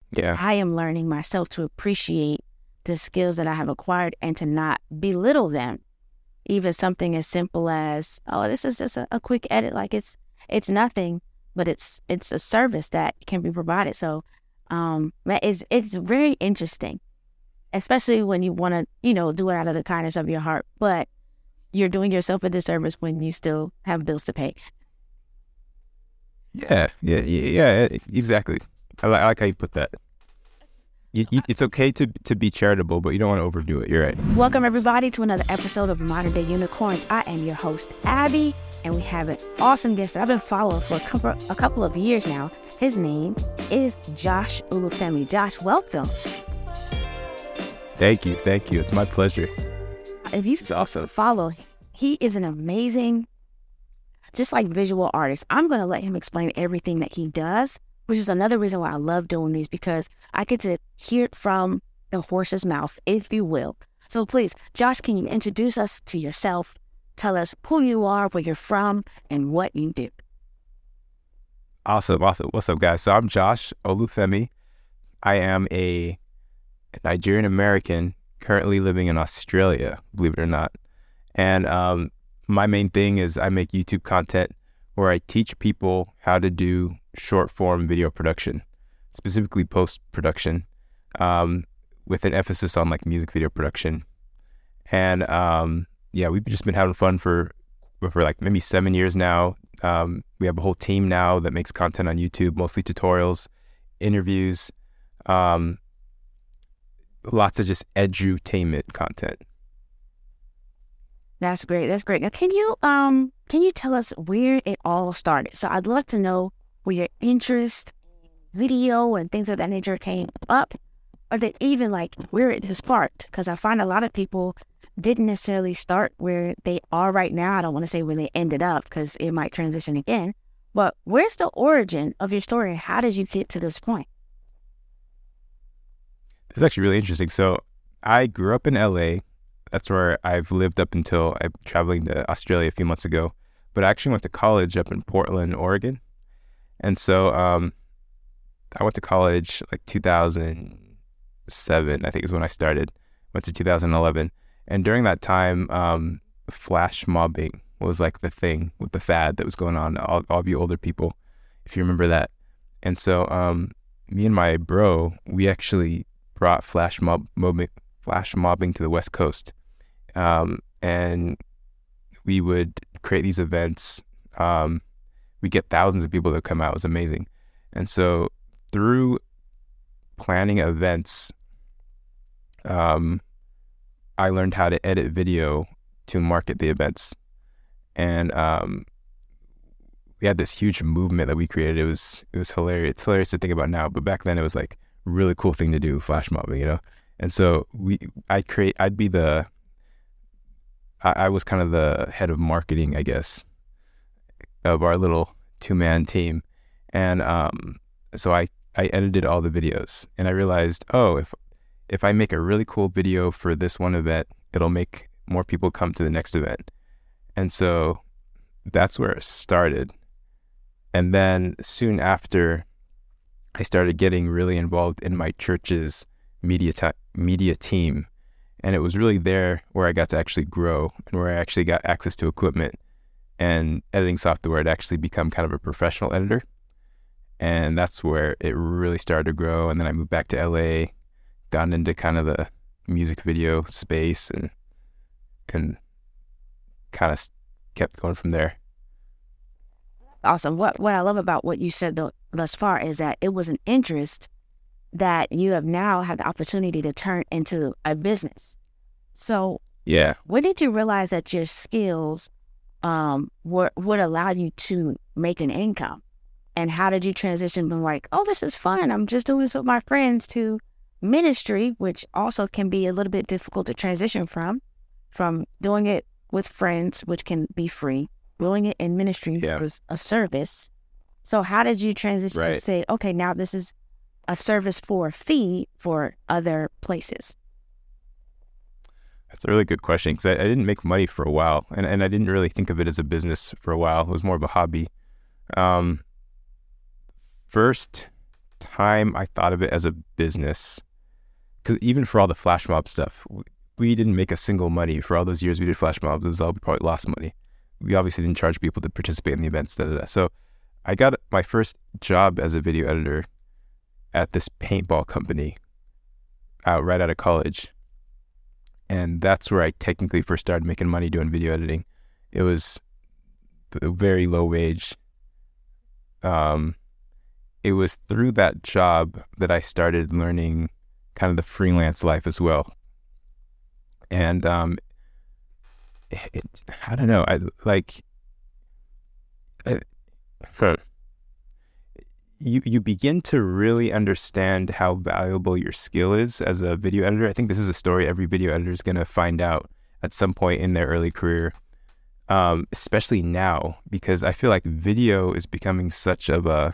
Yeah. I am learning myself to appreciate the skills that I have acquired and to not belittle them. Even something as simple as, oh, this is just a quick edit. Like it's nothing, but it's a service that can be provided. So it's very interesting, especially when you want to, do it out of the kindness of your heart, but you're doing yourself a disservice when you still have bills to pay. Yeah, exactly. I like how you put that. It's okay to be charitable, but you don't want to overdo it. You're right. Welcome, everybody, to another episode of Modern Day Unicorns. I am your host, Abby, and we have an awesome guest that I've been following for a couple of years now. His name is Josh Olufemi. Josh, welcome. Thank you. It's my pleasure. If you awesome. Follow, he is an amazing, just like visual artist. I'm going to let him explain everything that he does, which is another reason why I love doing these, because I get to hear it from the horse's mouth, if you will. So please, Josh, can you introduce us to yourself? Tell us who you are, where you're from, and what you do. Awesome. What's up, guys? So I'm Josh Olufemi. I am a Nigerian American currently living in Australia, believe it or not. And my main thing is I make YouTube content where I teach people how to do short form video production, specifically post-production, with an emphasis on like music video production. And we've just been having fun for like maybe 7 years now. We have a whole team now that makes content on YouTube, mostly tutorials, interviews, lots of just edutainment content. That's great. Now, can you tell us where it all started? So I'd love to know where your interest in video and things of that nature came up, or that even like where it sparked. Because I find a lot of people didn't necessarily start where they are right now. I don't want to say where they ended up, because it might transition again. But where's the origin of your story, and how did you get to this point? It's actually really interesting. So I grew up in LA. That's where I've lived up until I'm traveling to Australia a few months ago. But I actually went to college up in Portland, Oregon. And so I went to college like 2007, I think is when I started. Went to 2011. And during that time, flash mobbing was like the thing with the fad that was going on, all of you older people, if you remember that. And so me and my bro, we actually brought flash mobbing to the West Coast. And we would create these events. We get thousands of people that come out. It was amazing. And so through planning events, I learned how to edit video to market the events. And we had this huge movement that we created. It was hilarious. It's hilarious to think about now, but back then it was like a really cool thing to do, flash mobbing, And so I was kind of the head of marketing, I guess, of our little 2-man team. And so I edited all the videos, and I realized, if I make a really cool video for this one event, it'll make more people come to the next event. And so that's where it started. And then soon after, I started getting really involved in my church's media team. And it was really there where I got to actually grow, and where I actually got access to equipment and editing software to actually become kind of a professional editor. And that's where it really started to grow. And then I moved back to LA, got into kind of the music video space, and kind of kept going from there. Awesome. What I love about what you said thus far is that it was an interest that you have now had the opportunity to turn into a business. So yeah, when did you realize that your skills would allow you to make an income? And how did you transition from like, oh, this is fun, I'm just doing this with my friends, to ministry, which also can be a little bit difficult to transition from doing it with friends, which can be free, doing it in ministry was a service. So how did you transition and say, okay, now this is a service for a fee for other places? That's a really good question, because I didn't make money for a while, and I didn't really think of it as a business for a while. It was more of a hobby. First time, I thought of it as a business. Because even for all the flash mob stuff, we didn't make a single money. For all those years we did flash mobs, it was all probably lost money. We obviously didn't charge people to participate in the events. So I got my first job as a video editor at this paintball company right out of college. And that's where I technically first started making money doing video editing. It was a very low wage. It was through that job that I started learning kind of the freelance life as well. And I don't know, you begin to really understand how valuable your skill is as a video editor. I think this is a story every video editor is going to find out at some point in their early career, especially now, because I feel like video is becoming such of a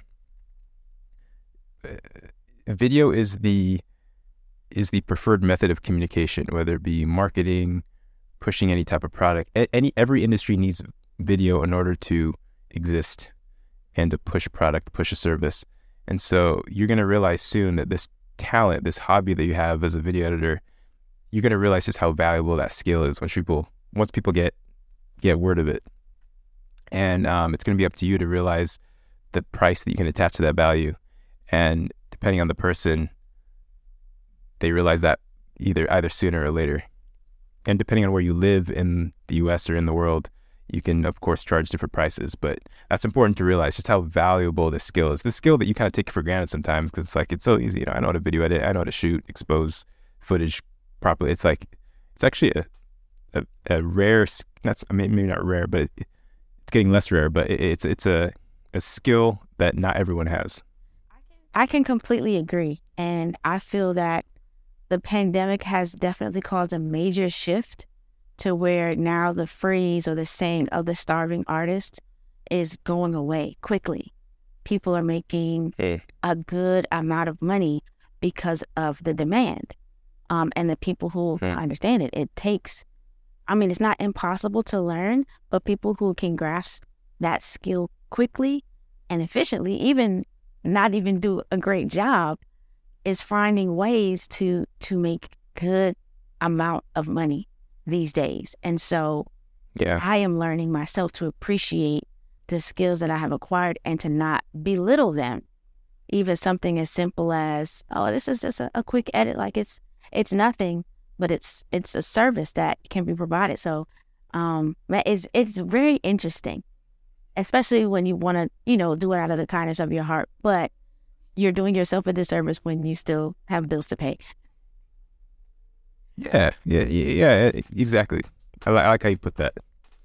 video is the preferred method of communication, whether it be marketing, pushing any type of product. Every industry needs video in order to exist and to push a product, push a service. And so you're going to realize soon that this talent, this hobby that you have as a video editor, you're going to realize just how valuable that skill is once people get word of it. And it's going to be up to you to realize the price that you can attach to that value. And depending on the person, they realize that either sooner or later. And depending on where you live in the US or in the world, you can, of course, charge different prices. But that's important to realize just how valuable this skill is. The skill that you kind of take for granted sometimes, because it's so easy. I know how to video edit. I know how to shoot, expose footage properly. It's actually a rare, maybe not rare, but it's getting less rare. But it's a skill that not everyone has. I can completely agree. And I feel that the pandemic has definitely caused a major shift to where now the phrase or the saying of the starving artist is going away quickly. People are making a good amount of money because of the demand. And the people who understand it takes, it's not impossible to learn, but people who can grasp that skill quickly and efficiently, even not even do a great job, is finding ways to make good amount of money these days. And so I am learning myself to appreciate the skills that I have acquired and to not belittle them. Even something as simple as, this is just a quick edit. Like it's nothing, but it's a service that can be provided. So it's very interesting, especially when you want to, do it out of the kindness of your heart, but you're doing yourself a disservice when you still have bills to pay. Yeah, exactly. I like how you put that.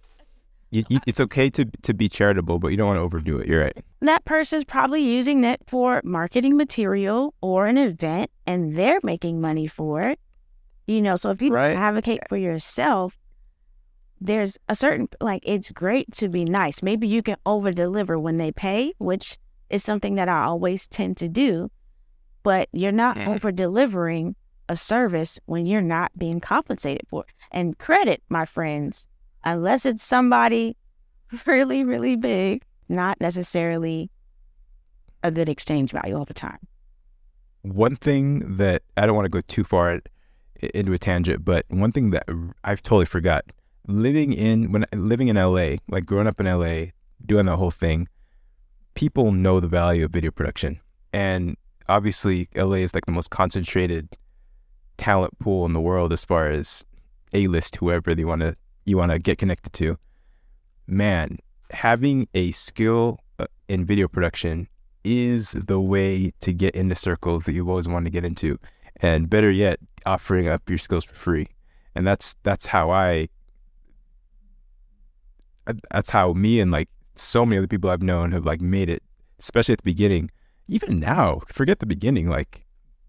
It's okay to be charitable, but you don't want to overdo it. You're right. That person's probably using it for marketing material or an event, and they're making money for it. So if you advocate for yourself, there's a certain, it's great to be nice. Maybe you can over-deliver when they pay, which is something that I always tend to do, but you're not over-delivering a service when you're not being compensated for. And credit, my friends, unless it's somebody really, really big, not necessarily a good exchange value all the time. One thing that I don't want to go too far into a tangent, but one thing that I've totally forgot, living in LA, like growing up in LA, doing the whole thing, people know the value of video production. And obviously LA is like the most concentrated talent pool in the world as far as A-list, whoever you want to get connected to. Man, having a skill in video production is the way to get into circles that you've always wanted to get into, and better yet, offering up your skills for free. And that's how me and like so many other people I've known have like made it, especially at the beginning. Even now, forget the beginning, like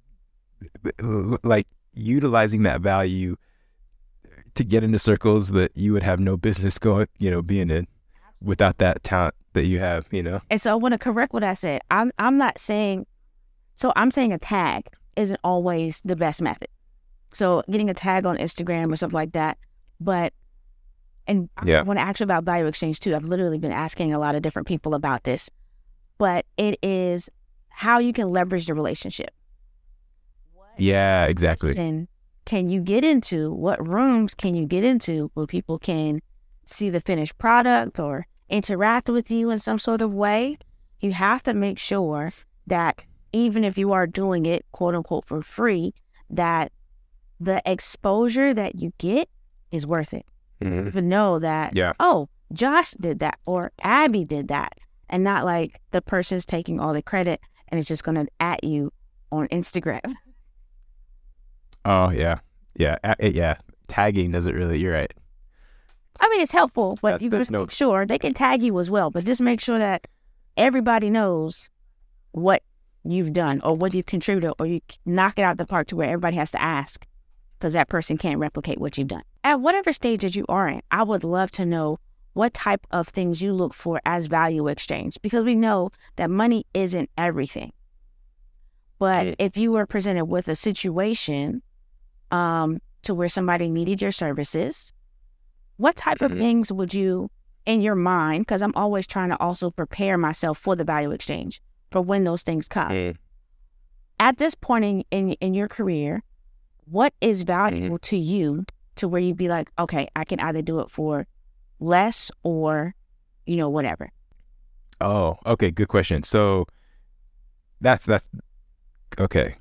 utilizing that value to get into circles that you would have no business going, being in without that talent that you have, And so I want to correct what I said. I'm not saying, I'm saying a tag isn't always the best method. So getting a tag on Instagram or something like that, I want to ask you about value exchange too. I've literally been asking a lot of different people about this, but it is how you can leverage the relationship. Yeah, exactly. And can you get into, what rooms can you get into where people can see the finished product or interact with you in some sort of way? You have to make sure that even if you are doing it, quote unquote, for free, that the exposure that you get is worth it. Mm-hmm. To know that, oh, Josh did that or Abby did that, and not like the person's taking all the credit and it's just going to at you on Instagram. Oh, yeah. Yeah. Tagging doesn't really, you're right. I mean, it's helpful, but you just make sure they can tag you as well, but just make sure that everybody knows what you've done or what you've contributed, or you knock it out the park to where everybody has to ask because that person can't replicate what you've done. At whatever stage that you are in, I would love to know what type of things you look for as value exchange, because we know that money isn't everything. But if you were presented with a situation to where somebody needed your services, what type of things would you, in your mind, because I'm always trying to also prepare myself for the value exchange, for when those things come. At this point in your career, what is valuable to you to where you'd be like, okay, I can either do it for less or, whatever? Oh, okay. Good question. So that's okay.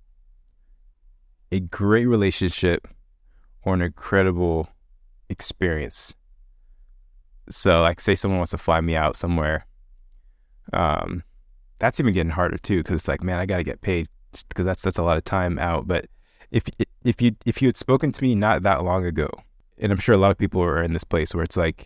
A great relationship or an incredible experience. So like, say someone wants to fly me out somewhere. That's even getting harder too, because it's like, man, I got to get paid, because that's a lot of time out. But if you had spoken to me not that long ago, and I'm sure a lot of people are in this place where it's like,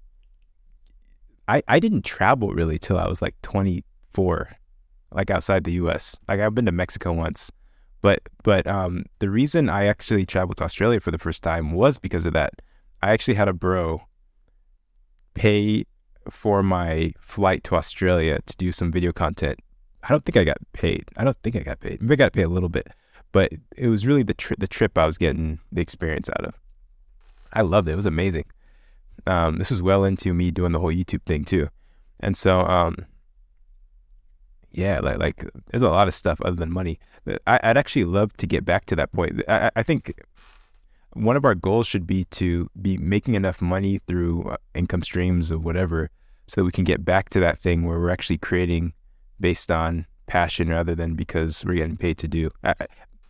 I didn't travel really till I was like 24, like outside the US. Like I've been to Mexico once, but the reason I actually traveled to Australia for the first time was because of that. I actually had a bro pay for my flight to Australia to do some video content. I don't think I got paid. Maybe I got paid a little bit, but it was really the trip I was getting the experience out of. I loved it. It was amazing. This was well into me doing the whole YouTube thing too. And so, yeah, like there's a lot of stuff other than money. I'd actually love to get back to that point. I think one of our goals should be to be making enough money through income streams of whatever, so that we can get back to that thing where we're actually creating based on passion rather than because we're getting paid to do. I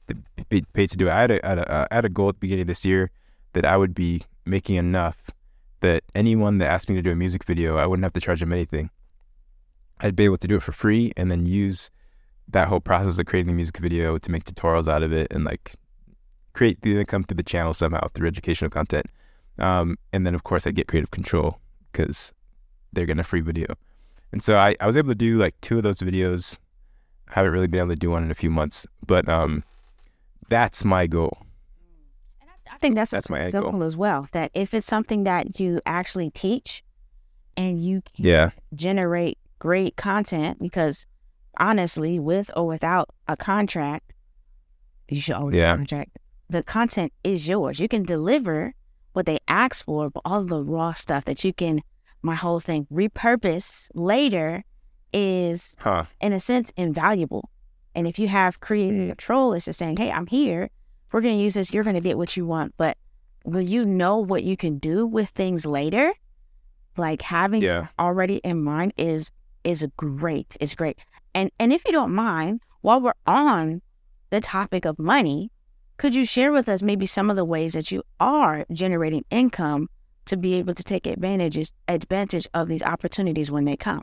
had a goal at the beginning of this year that I would be making enough that anyone that asked me to do a music video, I wouldn't have to charge them anything. I'd be able to do it for free and then use that whole process of creating the music video to make tutorials out of it and like create the income through the channel somehow through educational content. And then of course I'd get creative control because they're getting a free video. And so I was able to do like 2 of those videos. I haven't really been able to do one in a few months, but that's my goal. And I think that's my end goal goal as well. That if it's something that you actually teach and you can generate great content, because honestly, with or without a contract, you should always have a contract. The content is yours. You can deliver what they ask for, but all the raw stuff that you can, my whole thing, repurpose later is, in a sense, invaluable. And if you have creative control, it's just saying, hey, I'm here. We're going to use this. You're going to get what you want. But will you know what you can do with things later? Like having already in mind is great. It's great. And if you don't mind, while we're on the topic of money, could you share with us maybe some of the ways that you are generating income to be able to take advantage of these opportunities when they come?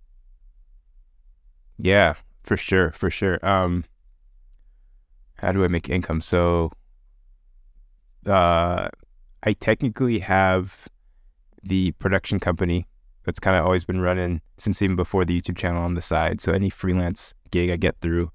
Yeah, for sure. How do I make income? So I technically have the production company that's kind of always been running since even before the YouTube channel on the side. So any freelance gig I get through,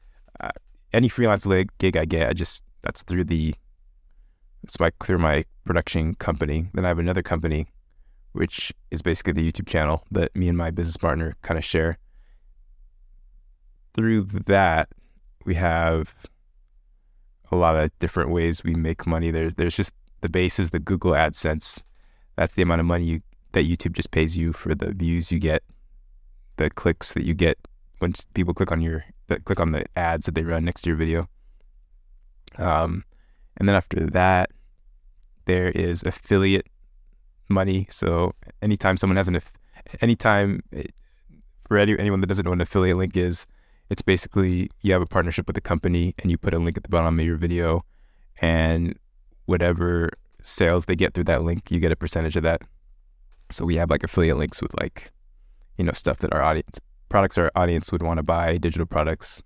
that's through my production company. Then I have another company, which is basically the YouTube channel that me and my business partner kind of share. Through that, we have a lot of different ways we make money. There's just the base is the Google AdSense. That's the amount of money that YouTube just pays you for the views you get, the clicks that you get when people click on the ads that they run next to your video. And then after that, there is affiliate money. So anytime someone has for anyone that doesn't know what an affiliate link is, it's basically you have a partnership with a company and you put a link at the bottom of your video, and whatever sales they get through that link, you get a percentage of that. So we have like affiliate links with like, stuff that products our audience would want to buy, digital products,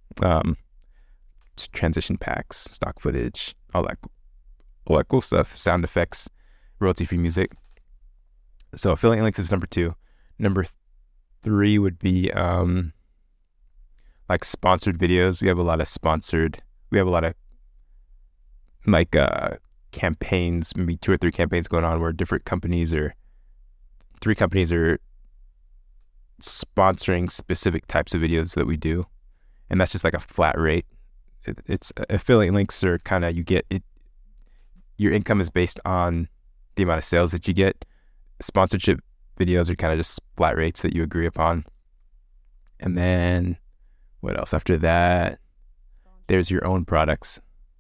transition packs, stock footage, all that cool stuff, sound effects, royalty-free music. So affiliate links is number 2. Number 3 would be like sponsored videos. We have a lot of like campaigns, maybe 2 or 3 campaigns going on where 3 companies are sponsoring specific types of videos that we do, and that's just like a flat rate. It's affiliate links are kind of, you get it, your income is based on the amount of sales that you get. Sponsorship videos are kind of just flat rates that you agree upon. And then what else after that? There's your own products.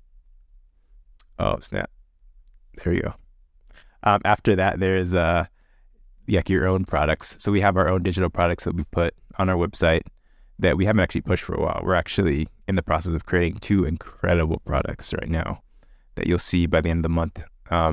Oh snap, there you go. After that, there's your own products. So we have our own digital products that we put on our website that we haven't actually pushed for a while. We're actually in the process of creating 2 incredible products right now that you'll see by the end of the month.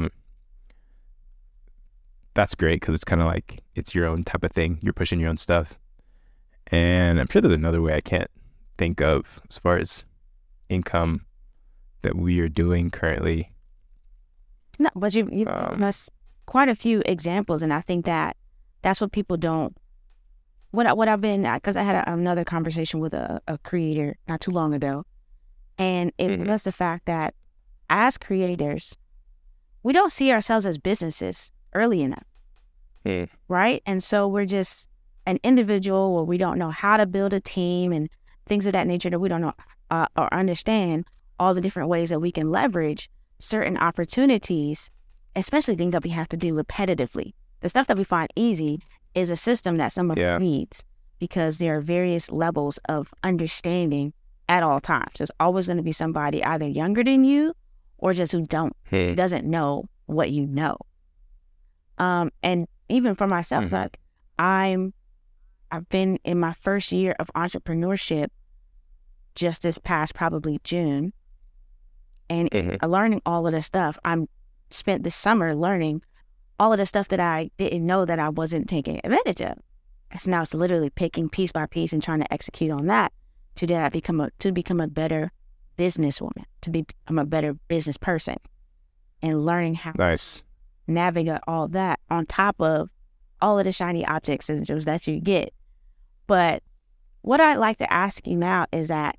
That's great because it's kind of like it's your own type of thing. You're pushing your own stuff. And I'm sure there's another way I can't think of as far as income that we are doing currently. No, but you given us quite a few examples, and I think that's what people don't. What I've been, because I had another conversation with a creator not too long ago, and it was the fact that as creators, we don't see ourselves as businesses early enough, right? And so we're just an individual where we don't know how to build a team and things of that nature, that we don't know or understand all the different ways that we can leverage certain opportunities, especially things that we have to do repetitively. The stuff that we find easy is a system that someone needs, because there are various levels of understanding at all times. There's always going to be somebody either younger than you or just who doesn't know what you know. And even for myself, like I've been in my first year of entrepreneurship just this past probably June, and learning all of this stuff. I'm spent this summer learning all of the stuff that I didn't know that I wasn't taking advantage of. So now it's literally picking piece by piece and trying to execute on that to become a better businesswoman, to become a better business person, and learning how to navigate all that on top of all of the shiny objects that you get. But what I'd like to ask you now is that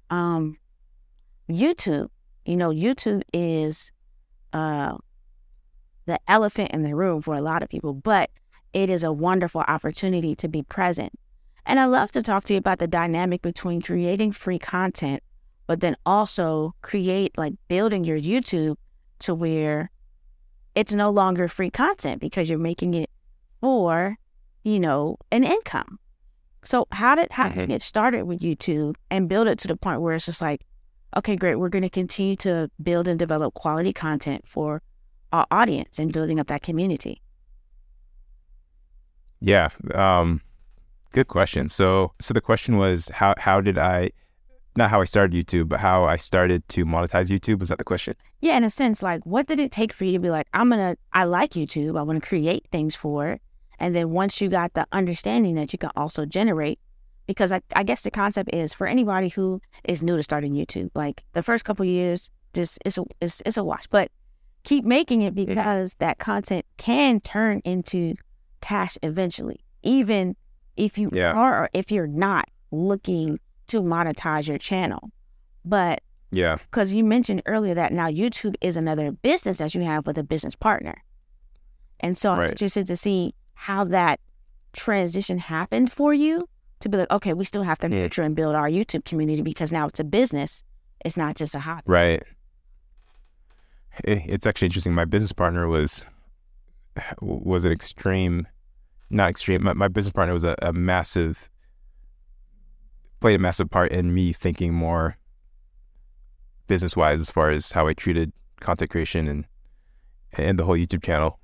YouTube, YouTube is the elephant in the room for a lot of people, but it is a wonderful opportunity to be present. And I love to talk to you about the dynamic between creating free content, but then also building your YouTube to where it's no longer free content because you're making it for, an income. So how did you get started with YouTube and build it to the point where it's just like, okay, great, we're going to continue to build and develop quality content for our audience and building up that community? Yeah, good question. So the question was how did I, not how I started YouTube, but how I started to monetize YouTube? Was that the question? Yeah, in a sense, like what did it take for you to be like, I like YouTube, I want to create things for it. And then once you got the understanding that you can also generate, because I guess the concept is for anybody who is new to starting YouTube, like the first couple of years, just it's a wash, but keep making it because that content can turn into cash eventually, even if you are or if you're not looking to monetize your channel. But because you mentioned earlier that now YouTube is another business that you have with a business partner. And so I'm interested to see how that transition happened for you to be like, okay, we still have to nurture and build our YouTube community because now it's a business. It's not just a hobby. Right. It's actually interesting. My business partner was an not extreme. My business partner was a massive played a massive part in me thinking more business wise as far as how I treated content creation and the whole YouTube channel.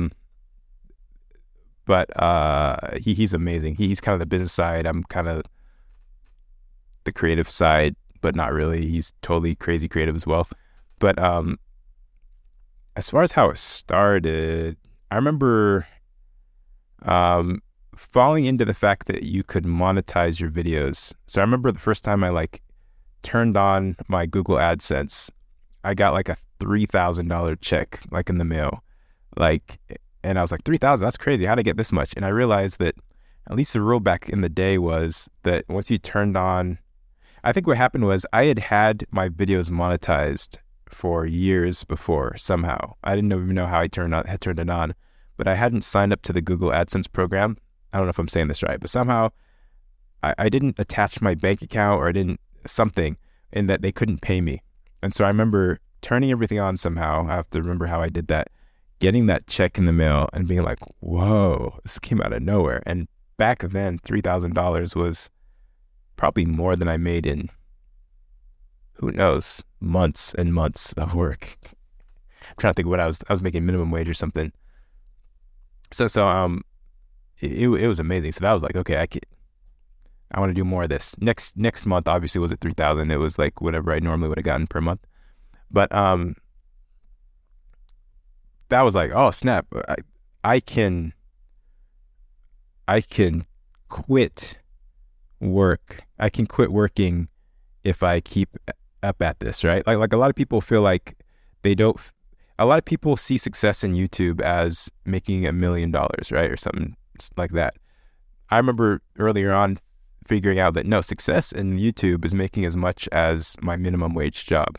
But he's amazing. He's kind of the business side. I'm kind of the creative side, but not really. He's totally crazy creative as well. But as far as how it started, I remember falling into the fact that you could monetize your videos. So I remember the first time I like turned on my Google AdSense, I got like a $3,000 check like in the mail, like, and I was like, 3,000, that's crazy. How'd I get this much? And I realized that at least the rule back in the day was that once you turned on, I think what happened was I had my videos monetized for years before somehow. I didn't even know how I had turned it on, but I hadn't signed up to the Google AdSense program. I don't know if I'm saying this right, but somehow I didn't attach my bank account, or I didn't something, in that they couldn't pay me. And so I remember turning everything on somehow. I have to remember how I did that, getting that check in the mail and being like, whoa, this came out of nowhere. And back then, $3,000 was probably more than I made in, who knows, months and months of work. I'm trying to think what I was making minimum wage or something. So it was amazing. So that was like, okay, I want to do more of this. Next month obviously was at 3,000. It was like whatever I normally would have gotten per month. But that was like, oh snap, I can quit work. I can quit working if I keep up at this, right? Like a lot of people feel like a lot of people see success in YouTube as making $1 million, right? Or something like that. I remember earlier on figuring out that no, success in YouTube is making as much as my minimum wage job,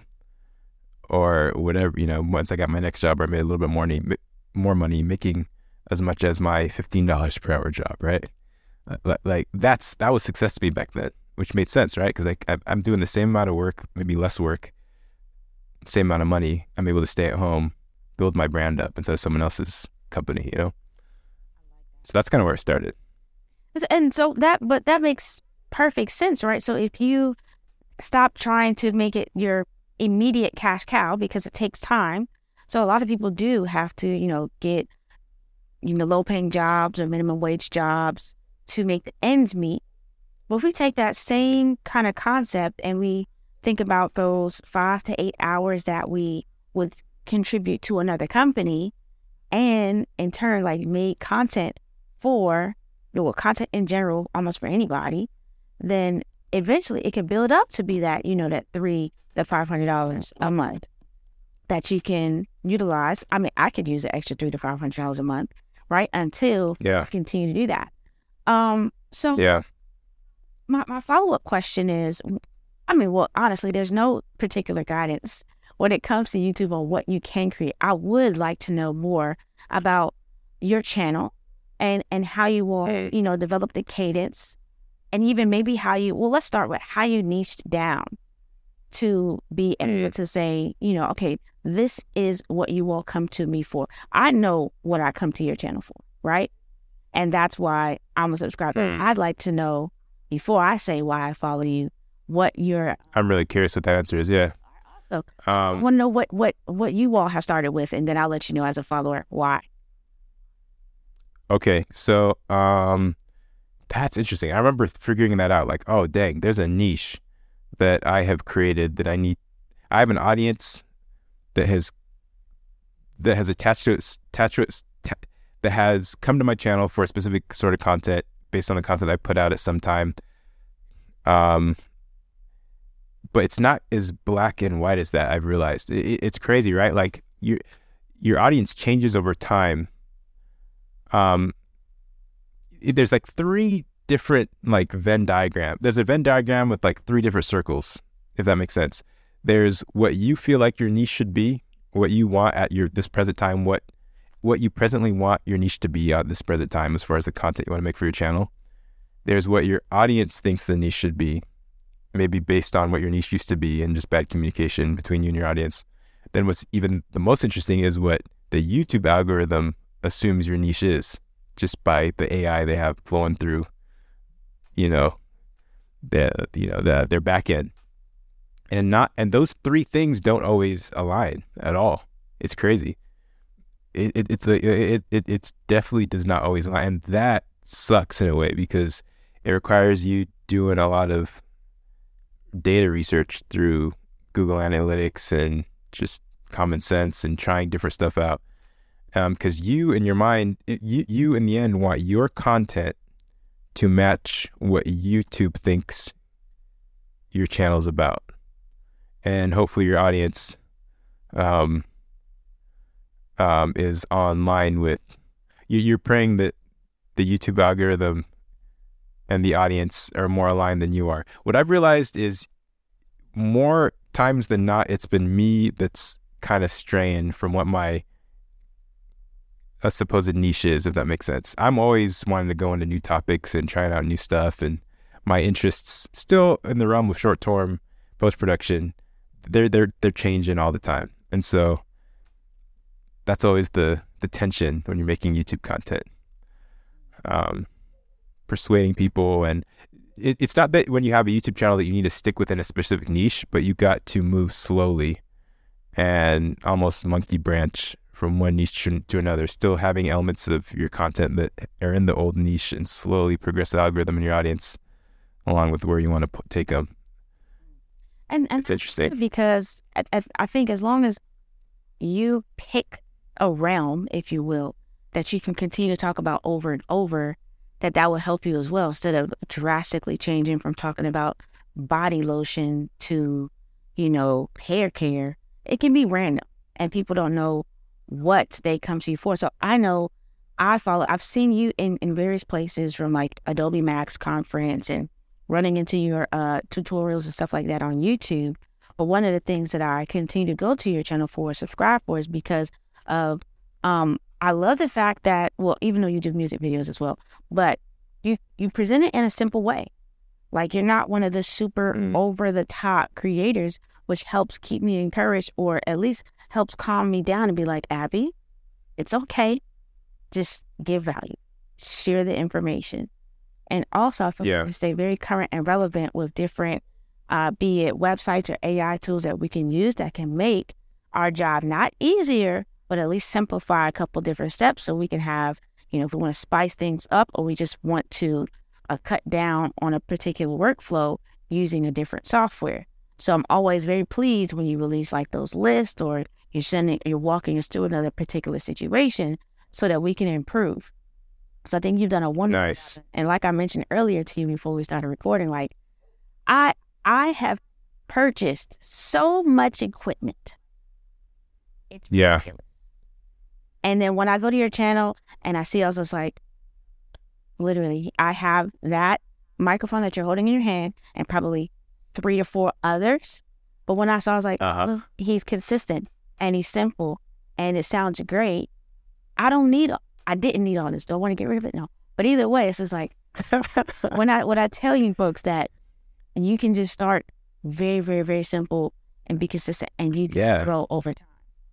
or whatever, once I got my next job, I made a little bit more money, making as much as my $15 per hour job, right? Like that was success to me back then, which made sense, right? Because I'm doing the same amount of work, maybe less work, same amount of money. I'm able to stay at home, build my brand up instead of someone else's company, So that's kind of where it started. And so that makes perfect sense, right? So if you stop trying to make it your immediate cash cow, because it takes time. So a lot of people do have to, get, low paying jobs or minimum wage jobs to make the ends meet. But if we take that same kind of concept and we think about those 5 to 8 hours that we would contribute to another company, and in turn, like, made content for, content in general, almost for anybody, then eventually it can build up to be that, that $500 a month that you can utilize. I mean, I could use an extra $300 to $500 a month, right? Until you continue to do that. So yeah. My follow-up question is, honestly, there's no particular guidance when it comes to YouTube on what you can create. I would like to know more about your channel and how you will, develop the cadence, and even maybe let's start with how you niched down to be able to say, okay, this is what you all come to me for. I know what I come to your channel for, right? And that's why I'm a subscriber. I'd like to know, before I say why I follow you, I'm really curious what that answer is. Yeah. So I want to know what you all have started with, and then I'll let you know as a follower why. Okay. So that's interesting. I remember figuring that out. Like, oh dang, there's a niche that I have created that I have an audience that has attached to it, that has come to my channel for a specific sort of content based on the content I put out at some time. But it's not as black and white as that, I've realized. It's crazy, right? Like your audience changes over time. There's like 3 different like Venn diagram. There's a Venn diagram with like 3 different circles, if that makes sense. There's what you feel like your niche should be, what you want at this present time, what you presently want your niche to be at this present time as far as the content you want to make for your channel. There's what your audience thinks the niche should be, maybe based on what your niche used to be and just bad communication between you and your audience. Then what's even the most interesting is what the YouTube algorithm assumes your niche is, just by the AI they have flowing through, their back end, and those three things don't always align at all. It's crazy. It's definitely does not always align, and that sucks in a way because it requires you doing a lot of data research through Google Analytics and just common sense and trying different stuff out. Because you in your mind, you in the end want your content to match what YouTube thinks your channel's about, and hopefully your audience is online with you. You're praying that the YouTube algorithm and the audience are more aligned than you are. What I've realized is more times than not, it's been me that's kind of straying from what my supposed niche is, if that makes sense. I'm always wanting to go into new topics and trying out new stuff, and my interests still in the realm of short-term post-production, they're changing all the time. And so that's always the tension when you're making YouTube content. Persuading people, and it's not that when you have a YouTube channel that you need to stick within a specific niche, but you got to move slowly and almost monkey branch from one niche to another, still having elements of your content that are in the old niche, and slowly progress the algorithm in your audience along with where you want to take them. And it's interesting because I think as long as you pick a realm, if you will, that you can continue to talk about over and over, that will help you as well, instead of drastically changing from talking about body lotion to, hair care. It can be random and people don't know what they come to you for. So I know I've seen you in various places, from like Adobe Max conference and running into your tutorials and stuff like that on YouTube. But one of the things that I continue to go to your channel for, subscribe for, is because of I love the fact that, well, even though you do music videos as well, but you present it in a simple way. Like, you're not one of the super over the top creators, which helps keep me encouraged, or at least helps calm me down and be like, Abby, it's okay. Just give value, share the information. And also I feel like we stay very current and relevant with different, be it websites or AI tools that we can use that can make our job not easier, but at least simplify a couple different steps, so we can have, if we want to spice things up, or we just want to cut down on a particular workflow using a different software. So I'm always very pleased when you release like those lists, or you're walking us through another particular situation so that we can improve. So I think you've done a wonderful job. And like I mentioned earlier to you before we started recording, like I have purchased so much equipment. It's ridiculous. And then when I go to your channel and I see, I was just like, literally, I have that microphone that you're holding in your hand and probably 3 or 4 others. But when I saw, I was like, well, he's consistent and he's simple and it sounds great. I didn't need all this. Don't want to get rid of it. No. But either way, it's just like, when I tell you folks that you can just start very, very, very simple and be consistent, and you grow over time.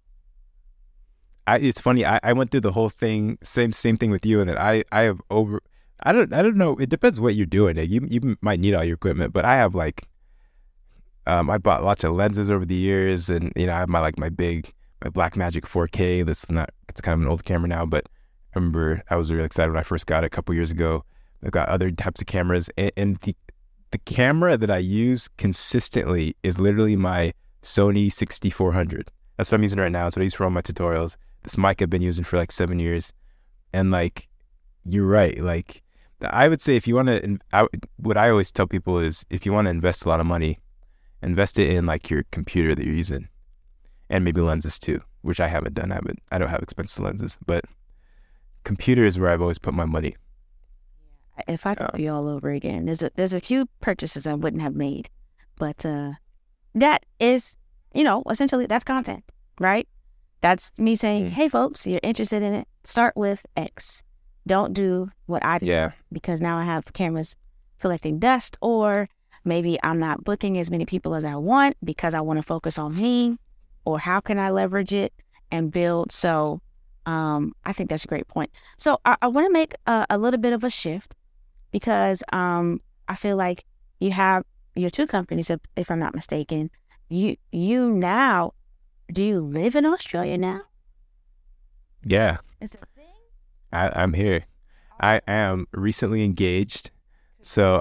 It's funny. I went through the whole thing, same thing with you, and that I have I don't know. It depends what you're doing. You might need all your equipment, but I have like, I bought lots of lenses over the years, and I have my Blackmagic 4K. It's kind of an old camera now, but I remember I was really excited when I first got it a couple years ago. I've got other types of cameras, and the camera that I use consistently is literally my Sony 6400. That's what I'm using right now. That's what I use for all my tutorials. This mic I've been using for like 7 years. And like, you're right. Like, I would say if you want to, what I always tell people is, if you want to invest a lot of money, invest it in like your computer that you're using, and maybe lenses too, which I haven't done. I don't have expensive lenses, but computer is where I've always put my money. If I could be all over again, there's a few purchases I wouldn't have made, but that is, essentially that's content, right? That's me saying, hey folks, you're interested in it, start with X. Don't do what I do, because now I have cameras collecting dust, or maybe I'm not booking as many people as I want because I want to focus on me, or how can I leverage it and build. So I think that's a great point. So I want to make a little bit of a shift, because I feel like you have your two companies, if I'm not mistaken. You now, do you live in Australia now? Yeah, Is it a thing? I'm here. I am recently engaged. So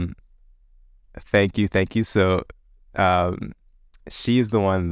thank you. So um, she is the one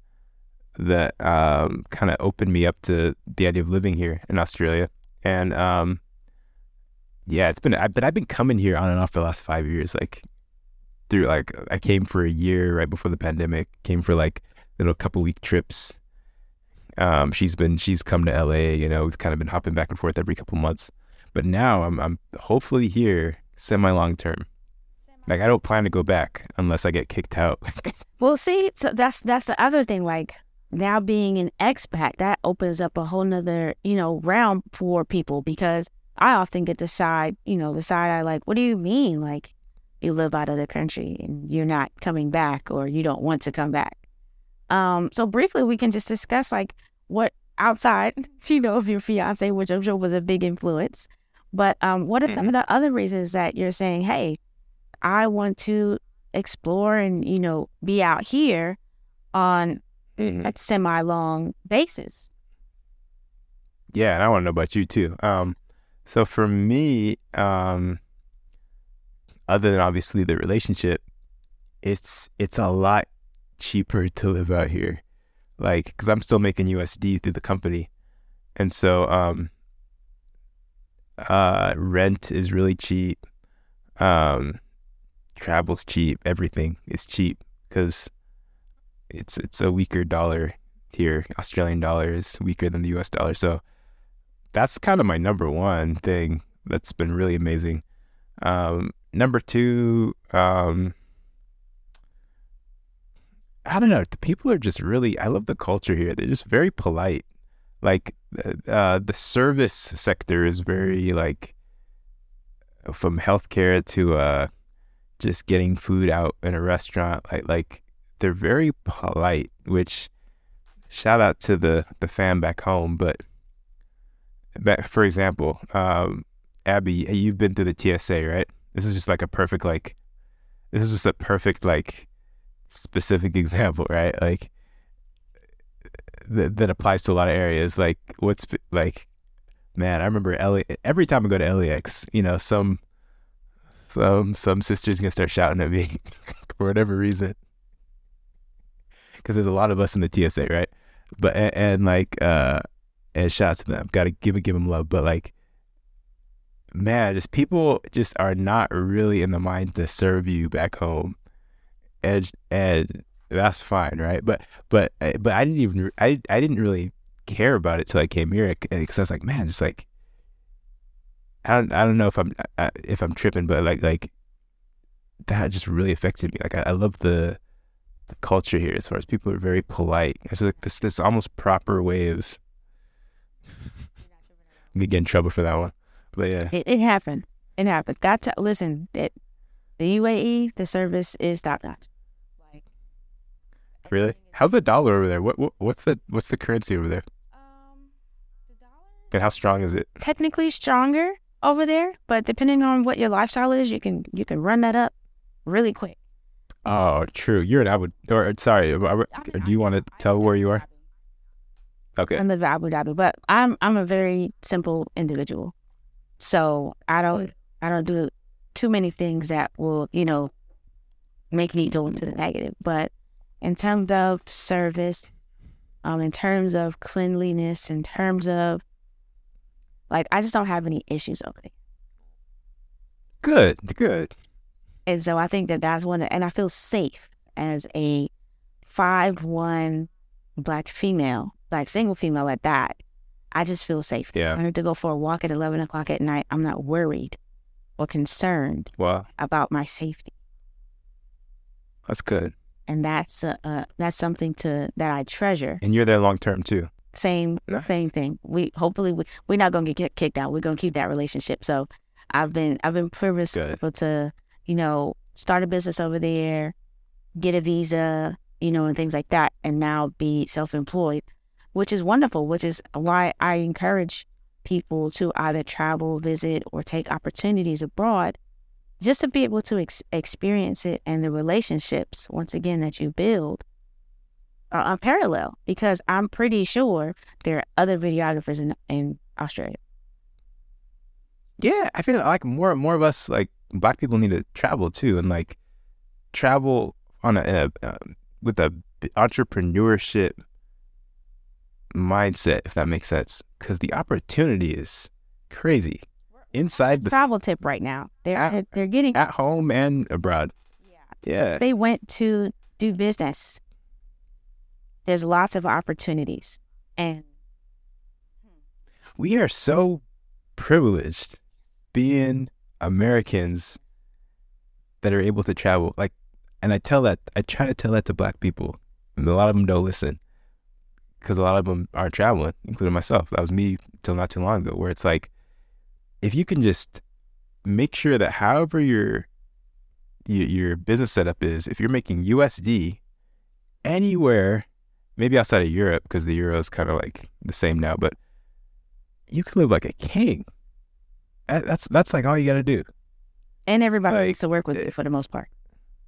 that kind of opened me up to the idea of living here in Australia. And yeah, but I've been coming here on and off for the last 5 years. Like through like I came for a year right before the pandemic. Came for like little couple week trips. She's come to LA. You know, we've kind of been hopping back and forth every couple months. But now I'm hopefully here semi long term. Like I don't plan to go back unless I get kicked out. Well, see, so that's the other thing. Like now being an expat, that opens up a whole nother, realm for people, because I often get the side eye, like, what do you mean? Like you live out of the country and you're not coming back, or you don't want to come back. So briefly we can just discuss like what outside, of your fiance, which I'm sure was a big influence. But what are some of the other reasons that you're saying, hey, I want to explore and, be out here on a semi-long basis? Yeah, and I want to know about you too. So for me, other than obviously the relationship, it's a lot cheaper to live out here. Like, because I'm still making USD through the company, and so rent is really cheap. Travel's cheap. Everything is cheap because it's a weaker dollar here. Australian dollar is weaker than the US dollar. So that's kind of my number one thing that's been really amazing. Number two, I don't know. The people are just really, I love the culture here. They're just very polite. Like the service sector is very like, from healthcare to just getting food out in a restaurant. Like they're very polite, which shout out to the fam back home. But for example, Abby, you've been through the TSA, right? This is just a perfect specific example, right? Like that applies to a lot of areas. Like man, I remember every time I go to LAX, some sisters gonna start shouting at me for whatever reason, because there's a lot of us in the TSA, right? But and shout out to them. Gotta give them love. But like, man, just people just are not really in the mind to serve you back home, and that's fine, right? But I didn't really care about it till I came here, because I was like, man, just like I don't know if I'm tripping, but like that just really affected me. Like I love the culture here, as far as people are very polite. It's like this almost proper way of. I'm gonna get in trouble for that one, but yeah, it happened. It happened. Listen. The UAE, the service is top notch. Like, really? How's the dollar over there? What's the currency over there? The dollar. And how strong is it? Technically stronger over there, but depending on what your lifestyle is, you can run that up really quick. Oh, true. You're in Abu. Or sorry, do you want to tell where you are? Okay. I live in Abu Dhabi, but I'm a very simple individual, so I don't do too many things that will make me go into the negative. But in terms of service, in terms of cleanliness, in terms of I just don't have any issues over there. Good. And so I think that's one, and I feel safe as a 5'1" Black single female at that. I just feel safe. Yeah. I have to go for a walk at 11 o'clock at night. I'm not worried or concerned about my safety. That's good. And that's something that I treasure. And you're there long term too. Same thing. We're not gonna get kicked out. We're gonna keep that relationship. So I've been privileged to start a business over there, get a visa, and things like that, and now be self-employed, which is wonderful. Which is why I encourage people to either travel, visit, or take opportunities abroad, just to be able to experience it, and the relationships, once again, that you build are unparalleled, because I'm pretty sure there are other videographers in Australia. Yeah, I feel like more of us, like Black people, need to travel too, and like travel on with a entrepreneurship mindset, if that makes sense, because the opportunity is crazy inside the travel tip right now. They're getting at home and abroad. Yeah. They went to do business. There's lots of opportunities, and we are so privileged being Americans that are able to travel. Like, and I try to tell that to Black people, and a lot of them don't listen, because a lot of them aren't traveling, including myself. That was me till not too long ago, where it's like, if you can just make sure that however your business setup is, if you're making USD anywhere, maybe outside of Europe, because the euro is kind of like the same now, but you can live like a king. That's like all you got to do. And everybody likes to work with you for the most part.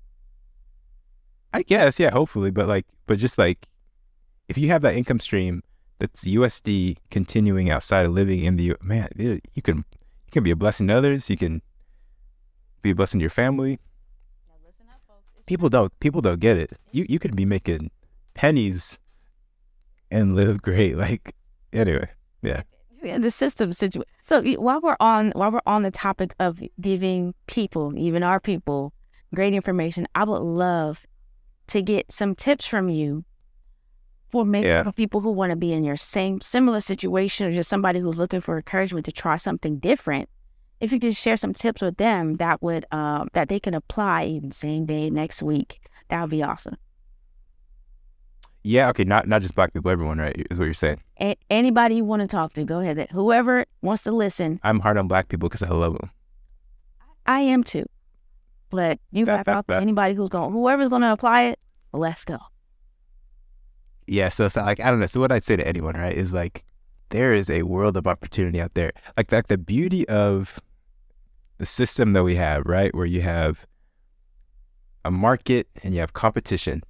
I guess, yeah, hopefully, but just like, if you have that income stream that's USD continuing outside of living in the, man, you can be a blessing to others. You can be a blessing to your family. Now listen up, folks. People don't get it. You could be making pennies and live great. Like, anyway, yeah. The system situation. So while we're on the topic of giving people, even our people, great information, I would love to get some tips from you for maybe for people who want to be in your similar situation, or just somebody who's looking for encouragement to try something different. If you could share some tips with them that would that they can apply even same day, next week, that would be awesome. Yeah, okay, not just Black people, everyone, right, is what you're saying. Anybody you want to talk to, go ahead. Whoever wants to listen. I'm hard on Black people because I love them. I am too. But you back out to anybody whoever's going to apply it, let's go. Yeah, so like, I don't know. So what I'd say to anyone, right, is like, there is a world of opportunity out there. Like the beauty of the system that we have, right, where you have a market and you have competition.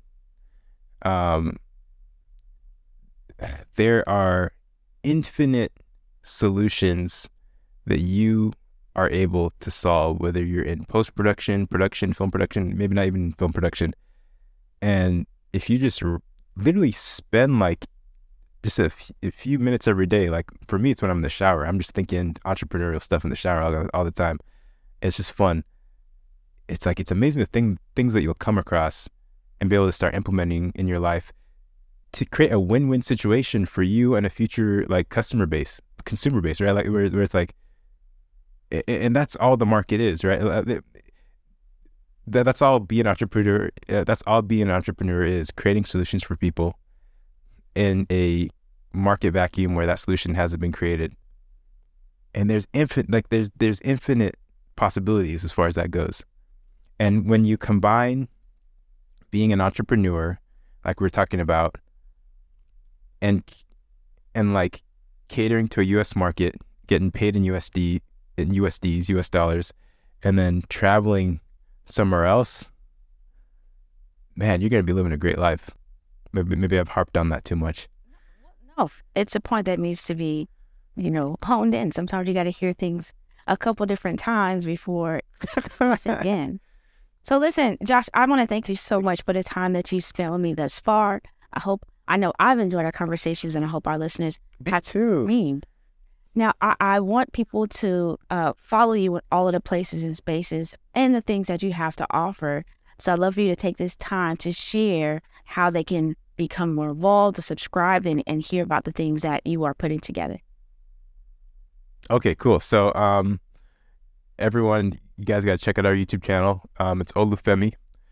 There are infinite solutions that you are able to solve, whether you're in post-production, production, film production, maybe not even film production. And if you just literally spend like just a few minutes every day, like for me, it's when I'm in the shower. I'm just thinking entrepreneurial stuff in the shower all the time. It's just fun. It's like, it's amazing the things that you'll come across and be able to start implementing in your life to create a win-win situation for you and a future like consumer base, right? Like where it's like, and that's all the market is, right? That's all being an entrepreneur. That's all being an entrepreneur is, creating solutions for people in a market vacuum where that solution hasn't been created. And there's infinite possibilities as far as that goes. And when you combine being an entrepreneur, like we're talking about, and like catering to a U.S. market, getting paid in USDs, U.S. dollars, and then traveling somewhere else, man, you're going to be living a great life. Maybe I've harped on that too much. No, it's a point that needs to be, honed in. Sometimes you got to hear things a couple different times before it's again. So listen, Josh, I want to thank you so much for the time that you spent with me thus far. I know I've enjoyed our conversations, and I hope our listeners have too. Now, I want people to follow you in all of the places and spaces and the things that you have to offer. So I'd love for you to take this time to share how they can become more involved, to subscribe, and hear about the things that you are putting together. Okay, cool. So everyone, you guys got to check out our YouTube channel. It's Olufemi.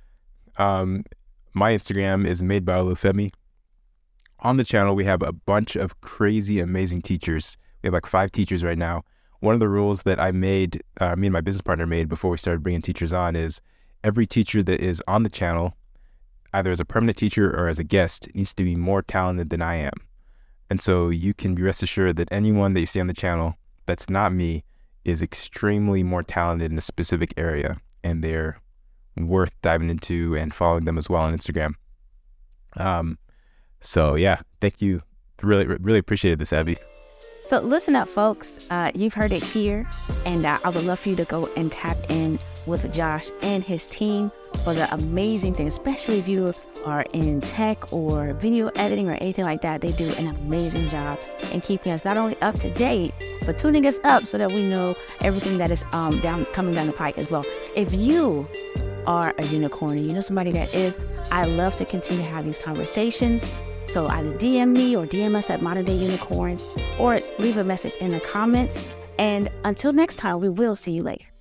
My Instagram is made by Olufemi. On the channel, we have a bunch of crazy, amazing teachers. We have like 5 teachers right now. One of the rules that I made, me and my business partner made before we started bringing teachers on, is every teacher that is on the channel, either as a permanent teacher or as a guest, needs to be more talented than I am. And so you can be rest assured that anyone that you see on the channel that's not me is extremely more talented in a specific area, and they're worth diving into and following them as well on Instagram. So yeah, thank you. Really appreciated this, Abby. So listen up, folks. You've heard it here, and I would love for you to go and tap in with Josh and his team for the amazing thing, especially if you are in tech or video editing or anything like that. They do an amazing job in keeping us not only up to date, but tuning us up so that we know everything that is coming down the pike as well. If you are a unicorn, you know somebody that is, I love to continue to have these conversations. So either DM me or DM us at Modern Day Unicorns, or leave a message in the comments. And until next time, we will see you later.